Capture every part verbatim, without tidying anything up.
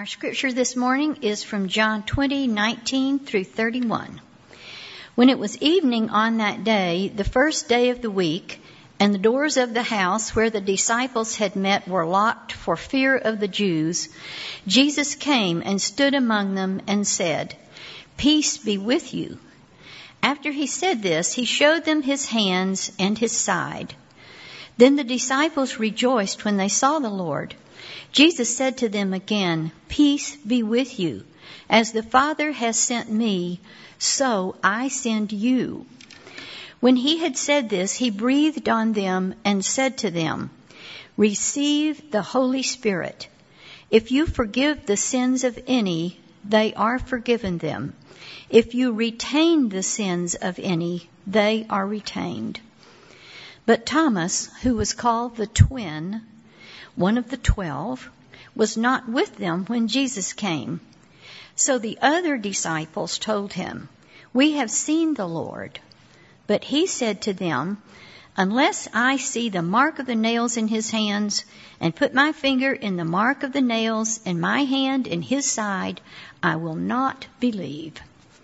Our scripture this morning is from John twenty, nineteen through thirty-one. When it was evening on that day, the first day of the week, and the doors of the house where the disciples had met were locked for fear of the Jews, Jesus came and stood among them and said, "Peace be with you." After he said this, he showed them his hands and his side. Then the disciples rejoiced when they saw the Lord. Jesus said to them again, "Peace be with you. As the Father has sent me, so I send you." When he had said this, he breathed on them and said to them, "Receive the Holy Spirit. If you forgive the sins of any, they are forgiven them. If you retain the sins of any, they are retained." But Thomas, who was called the twin, one of the twelve, was not with them when Jesus came. So the other disciples told him, "We have seen the Lord." But he said to them, "Unless I see the mark of the nails in his hands, and put my finger in the mark of the nails, and my hand in his side, I will not believe."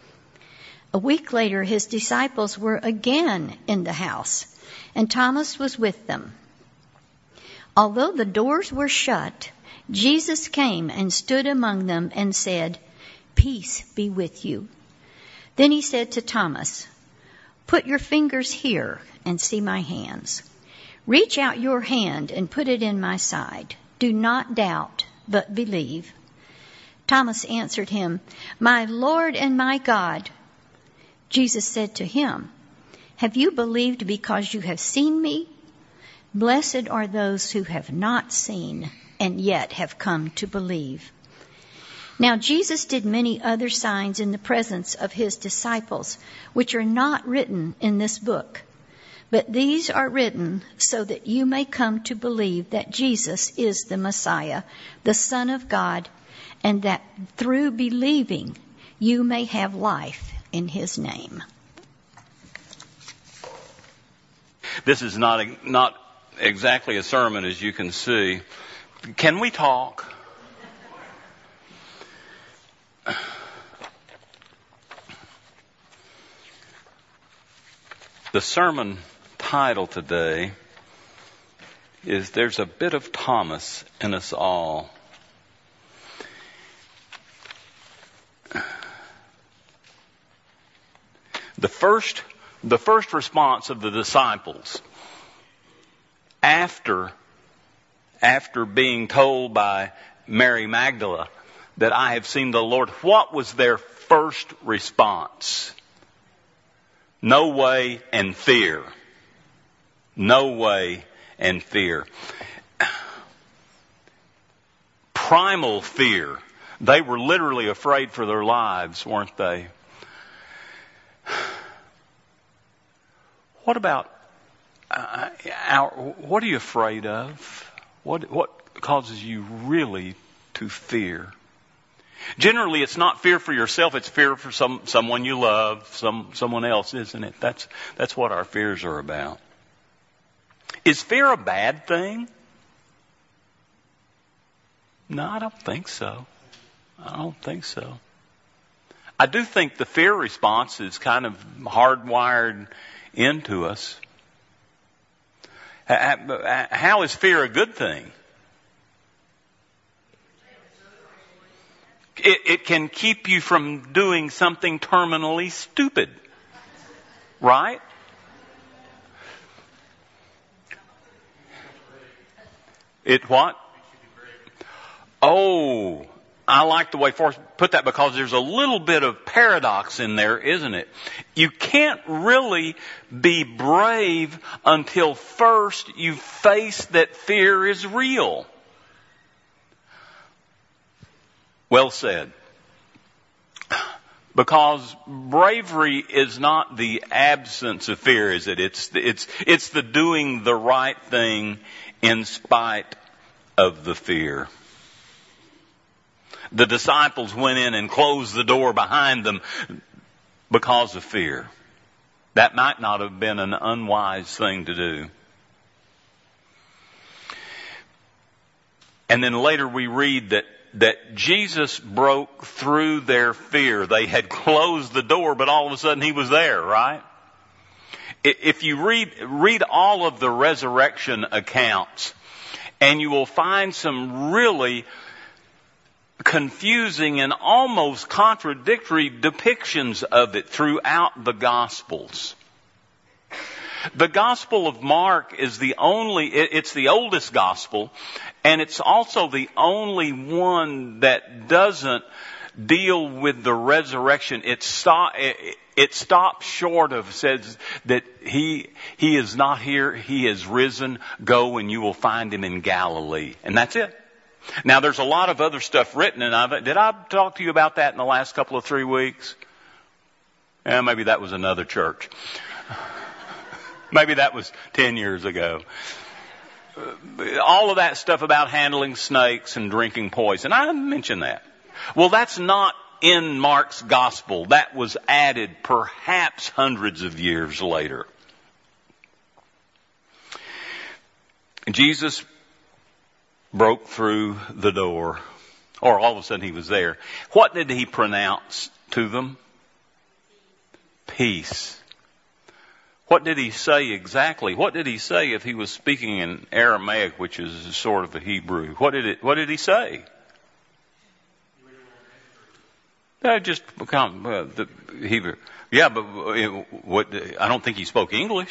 A week later, his disciples were again in the house, and Thomas was with them. Although the doors were shut, Jesus came and stood among them and said, "Peace be with you." Then he said to Thomas, "Put your fingers here and see my hands. Reach out your hand and put it in my side. Do not doubt, but believe." Thomas answered him, "My Lord and my God." Jesus said to him, "Have you believed because you have seen me? Blessed are those who have not seen and yet have come to believe." Now Jesus did many other signs in the presence of his disciples, which are not written in this book. But these are written so that you may come to believe that Jesus is the Messiah, the Son of God, and that through believing you may have life in his name. This is not a, not exactly a sermon, as you can see. Can we talk? The sermon title today is "There's a Bit of Thomas in Us All." The first, the first response of the disciples after, after being told by Mary Magdalene that "I have seen the Lord," what was their first response? No way and fear. No way and fear. Primal fear. They were literally afraid for their lives, weren't they? What about uh, our, what are you afraid of? What what causes you really to fear? Generally, it's not fear for yourself; it's fear for some someone you love, some someone else, isn't it? That's that's what our fears are about. Is fear a bad thing? No, I don't think so. I don't think so. I do think the fear response is kind of hardwired into us. How is fear a good thing? It, it can keep you from doing something terminally stupid, right? It what? Oh, I like the way Forrest put that, because there's a little bit of paradox in there, isn't it? You can't really be brave until first you face that fear is real. Well said. Because bravery is not the absence of fear, is it? It's the, it's it's the doing the right thing in spite of the fear. The disciples went in and closed the door behind them because of fear. That might not have been an unwise thing to do. And then later we read that that Jesus broke through their fear. They had closed the door, but all of a sudden he was there, right? If you read, read all of the resurrection accounts, and you will find some really confusing and almost contradictory depictions of it throughout the Gospels. The Gospel of Mark is the only, it's the oldest Gospel, and it's also the only one that doesn't deal with the resurrection. It, stop, it, it stops short of, says that he, he is not here, he is risen, go and you will find him in Galilee. And that's it. Now there's a lot of other stuff written, and I've, did I talk to you about that in the last couple of three weeks? Yeah, maybe that was another church. Maybe that was ten years ago. All of that stuff about handling snakes and drinking poison. I mentioned that. Well, that's not in Mark's gospel. That was added perhaps hundreds of years later. Jesus broke through the door, or all of a sudden he was there. What did he pronounce to them? Peace. What did he say exactly? What did he say if he was speaking in Aramaic, which is sort of a Hebrew? What did it, what did he say? Uh, just become uh, the Hebrew. Yeah, but uh, what? I don't think he spoke English.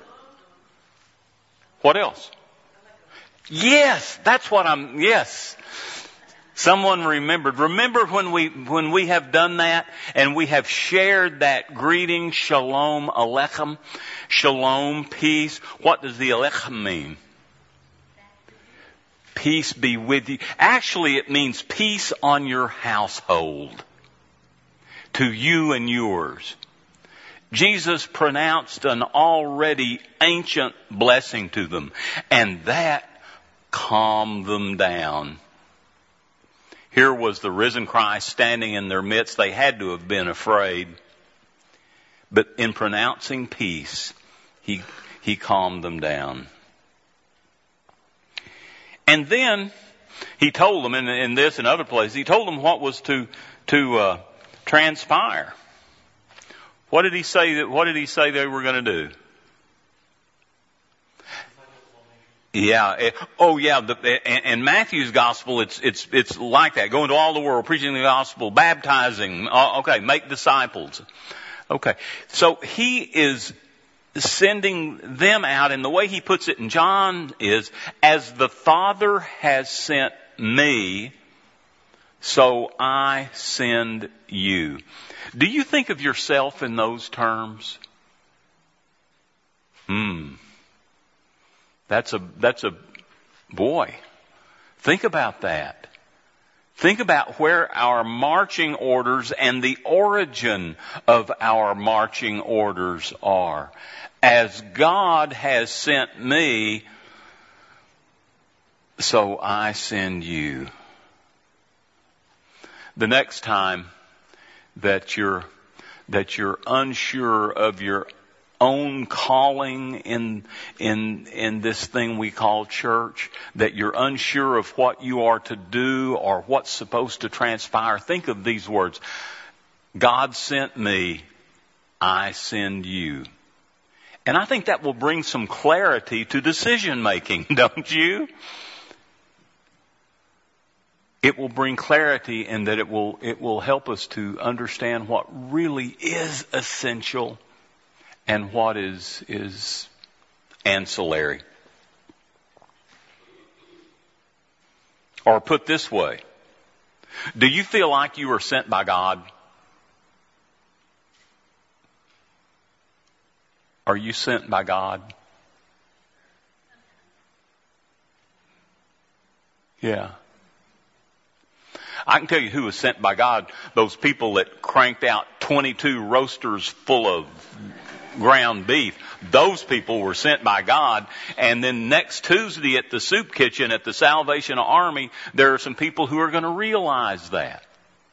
What else? Yes, that's what I'm. Yes, someone remembered. Remember when we when we have done that and we have shared that greeting, Shalom Aleichem, Shalom, peace. What does the Aleichem mean? Peace be with you. Actually, it means peace on your household. To you and yours. Jesus pronounced an already ancient blessing to them, and that calmed them down. Here was the risen Christ standing in their midst. They had to have been afraid. But in pronouncing peace, he, he calmed them down. And then he told them, in, in this and other places, he told them what was to, to, uh, transpire. What did he say that, what did he say they were going to do? Yeah. It, oh yeah. The, in, in Matthew's gospel, it's, it's, it's like that. Go into all the world, preaching the gospel, baptizing. Uh, okay. Make disciples. Okay. So he is sending them out, and the way he puts it in John is, as the Father has sent me, so I send you. Do you think of yourself in those terms? Hmm. That's a, that's a, boy. Think about that. Think about where our marching orders and the origin of our marching orders are. As God has sent me, so I send you. The next time that you're, that you're unsure of your own calling in, in, in this thing we call church, that you're unsure of what you are to do or what's supposed to transpire, think of these words. God sent me, I send you. And I think that will bring some clarity to decision making, don't you? It will bring clarity in that it will, it will help us to understand what really is essential and what is, is ancillary. Or put this way, do you feel like you were sent by God? Are you sent by God? Yeah. I can tell you who was sent by God. Those people that cranked out twenty-two roasters full of ground beef. Those people were sent by God. And then next Tuesday at the soup kitchen at the Salvation Army, there are some people who are going to realize that.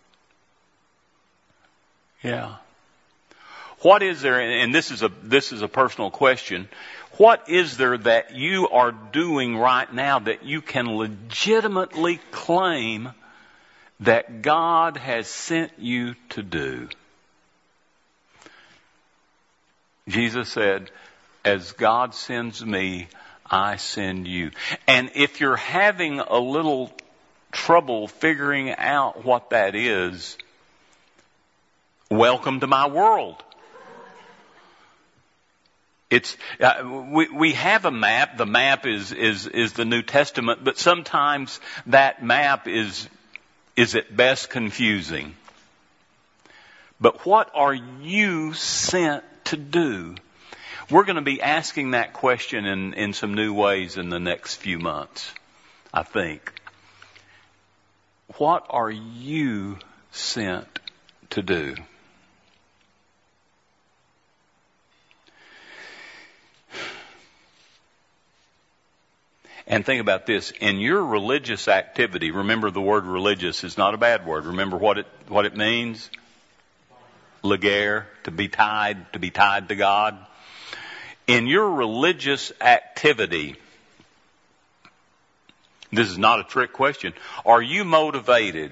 Yeah. What is there, and this is a, this is a personal question, what is there that you are doing right now that you can legitimately claim that God has sent you to do. Jesus said, as God sends me, I send you. And if you're having a little trouble figuring out what that is, welcome to my world. It's uh, we we have a map. The map is is is the New Testament, but sometimes that map is is at best confusing. But what are you sent to do? We're going to be asking that question in, in some new ways in the next few months, I think. What are you sent to do? And think about this. In your religious activity, remember the word religious is not a bad word. Remember what it what it means? Ligare, to be tied, to be tied to God. In your religious activity, this is not a trick question, are you motivated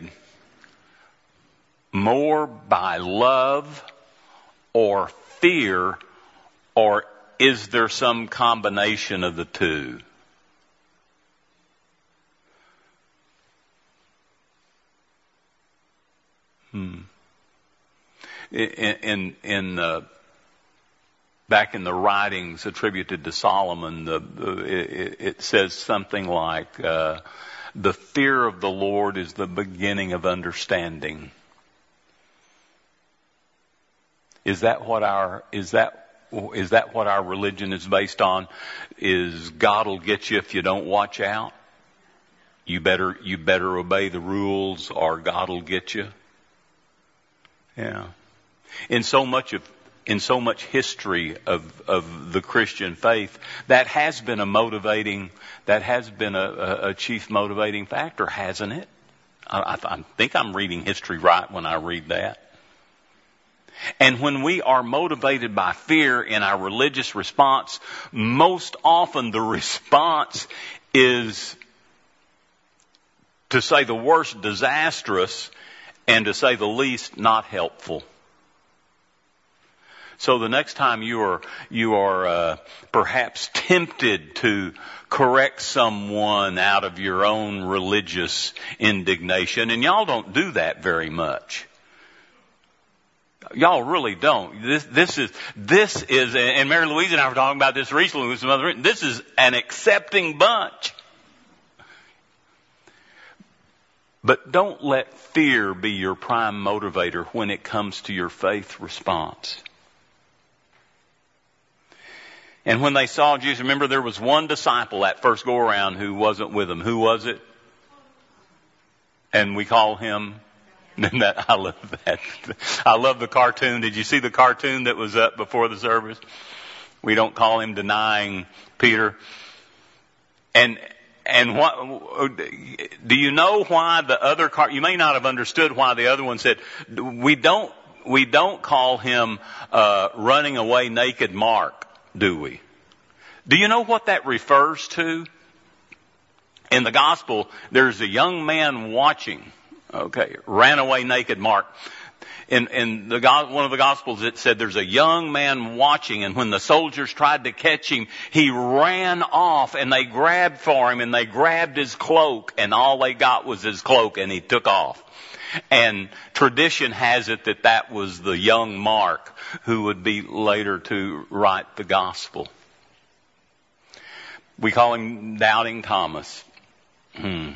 more by love or fear, or is there some combination of the two? Hmm. In, in, in uh, back in the writings attributed to Solomon, the, the, it, it says something like, uh, the fear of the Lord is the beginning of understanding. Is that what our, is that, is that what our religion is based on? Is God'll get you if you don't watch out? You better, you better obey the rules or God'll get you? Yeah. In so much of, in so much history of, of the Christian faith, that has been a motivating, that has been a, a, a chief motivating factor, hasn't it? I, I think I'm reading history right when I read that. And when we are motivated by fear in our religious response, most often the response is, to say the worst, disastrous, and to say the least, not helpful. So the next time you are you are uh, perhaps tempted to correct someone out of your own religious indignation, and y'all don't do that very much. Y'all really don't. This this is this is, and Mary Louise and I were talking about this recently with some other. This is an accepting bunch. But don't let fear be your prime motivator when it comes to your faith response. And when they saw Jesus, remember there was one disciple that first go around who wasn't with them. Who was it? And we call him, that, I love that. I love the cartoon. Did you see the cartoon that was up before the service? We don't call him denying Peter. And And what, do you know why the other car, you may not have understood why the other one said, we don't, we don't call him, uh, running away naked Mark, do we? Do you know what that refers to? In the gospel, there's a young man watching, okay, ran away naked Mark. In, in the, one of the Gospels, it said there's a young man watching, and when the soldiers tried to catch him, he ran off, and they grabbed for him, and they grabbed his cloak, and all they got was his cloak, and he took off. And tradition has it that that was the young Mark who would be later to write the Gospel. We call him Doubting Thomas. Hmm.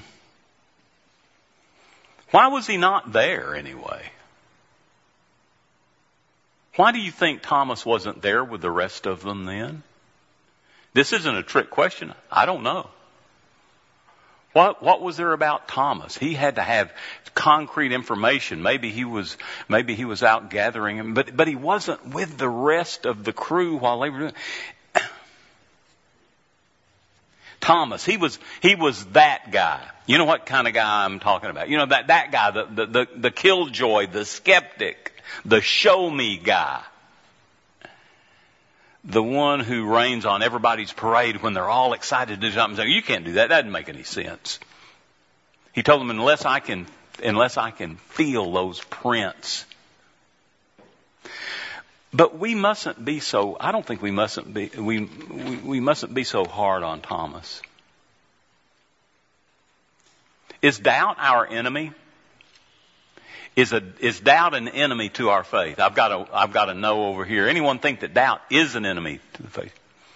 Why was he not there anyway? Why do you think Thomas wasn't there with the rest of them then? This isn't a trick question. I don't know. What, what was there about Thomas? He had to have concrete information. Maybe he was, maybe he was out gathering him, but, but he wasn't with the rest of the crew while they were doing it. Thomas, he was, he was that guy. You know what kind of guy I'm talking about? You know, that, that guy, the, the, the, the killjoy, the skeptic, the show me guy. The one who rains on everybody's parade when they're all excited to do something. So you can't do that. That doesn't make any sense. He told them, unless I can, unless I can feel those prints. But we mustn't be so, I don't think we mustn't be, we, we, we mustn't be so hard on Thomas. Is doubt our enemy? Is a, is doubt an enemy to our faith? I've got a, I've got a no over here. Anyone think that doubt is an enemy to the faith?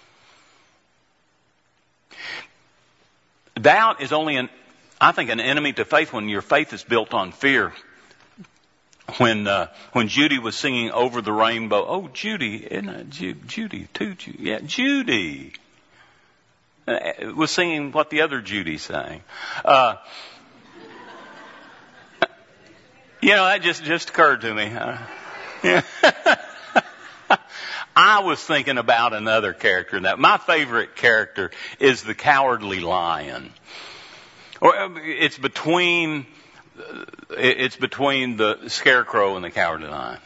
Doubt is only an, I think, an enemy to faith when your faith is built on fear. When uh, when Judy was singing Over the Rainbow, oh Judy, isn't it Ju- Judy, too, Judy, yeah, Judy uh, was singing what the other Judy sang. Uh, you know, that just just occurred to me. Uh, yeah. I was thinking about another character. That my favorite character is the Cowardly Lion. Or it's between. It's between the Scarecrow and the Cowardly Lion.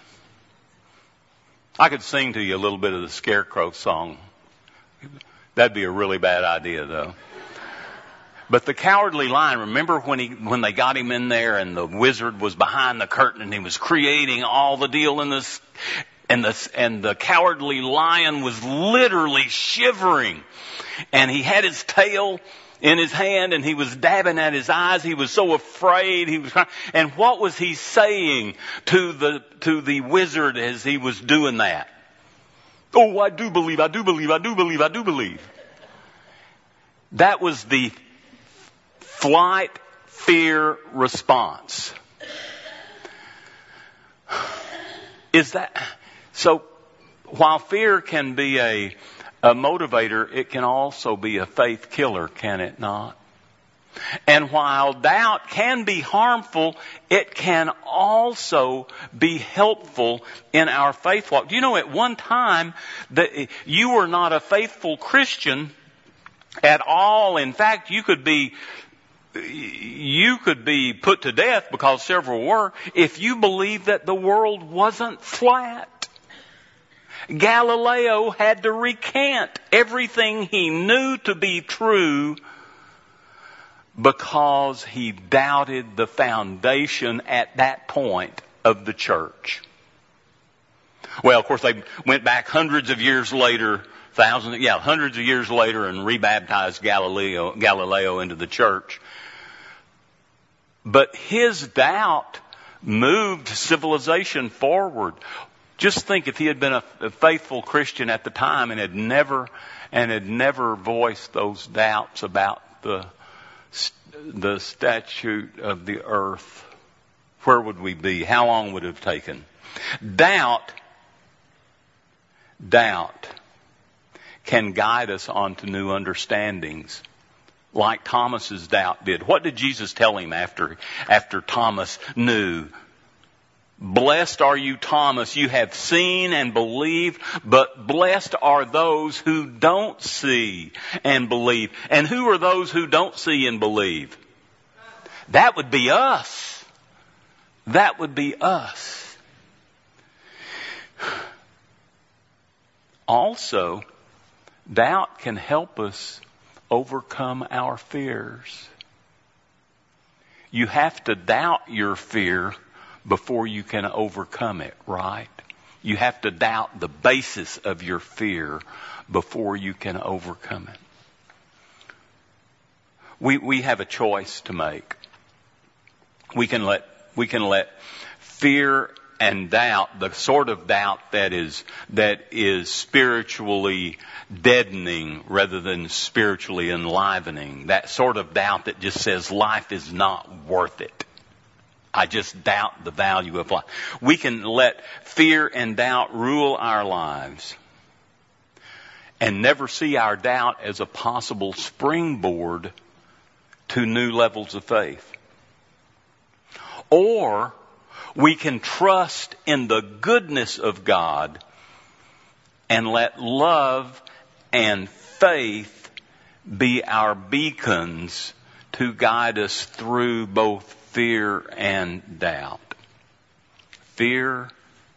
I could sing to you a little bit of the Scarecrow song. That'd be a really bad idea, though. But the Cowardly Lion, remember when he when they got him in there and the wizard was behind the curtain and he was creating all the deal in this, and the and the Cowardly Lion was literally shivering, and he had his tail in his hand and he was dabbing at his eyes. He was so afraid. He was crying. And what was he saying to the, to the wizard as he was doing that? Oh, I do believe, I do believe, I do believe, I do believe. That was the flight fear response. Is that, so while fear can be a A motivator, it can also be a faith killer, can it not? And while doubt can be harmful, it can also be helpful in our faith walk. Do you know at one time that you were not a faithful Christian at all? In fact, you could be you could be put to death, because several were, if you believed that the world wasn't flat. Galileo had to recant everything he knew to be true because he doubted the foundation at that point of the church. Well, of course, they went back hundreds of years later, thousands, yeah, hundreds of years later, and rebaptized Galileo, Galileo into the church. But his doubt moved civilization forward. Just think if he had been a, a faithful Christian at the time and had never and had never voiced those doubts about the the statute of the earth, where would we be? How long would it have taken? Doubt, doubt can guide us onto new understandings, like Thomas's doubt did. What did Jesus tell him after after Thomas knew? Blessed are you, Thomas, you have seen and believed, but blessed are those who don't see and believe. And who are those who don't see and believe? That would be us. That would be us. Also, doubt can help us overcome our fears. You have to doubt your fear before you can overcome it, right? You have to doubt the basis of your fear before you can overcome it. We we have a choice to make. We can let we can let fear and doubt, the sort of doubt that is that is spiritually deadening rather than spiritually enlivening, that sort of doubt that just says life is not worth it. I just doubt the value of life. We can let fear and doubt rule our lives and never see our doubt as a possible springboard to new levels of faith. Or we can trust in the goodness of God and let love and faith be our beacons to guide us through both fear and doubt. Fear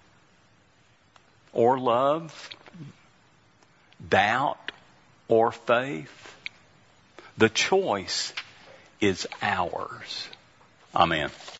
or love, doubt or faith. The choice is ours. Amen.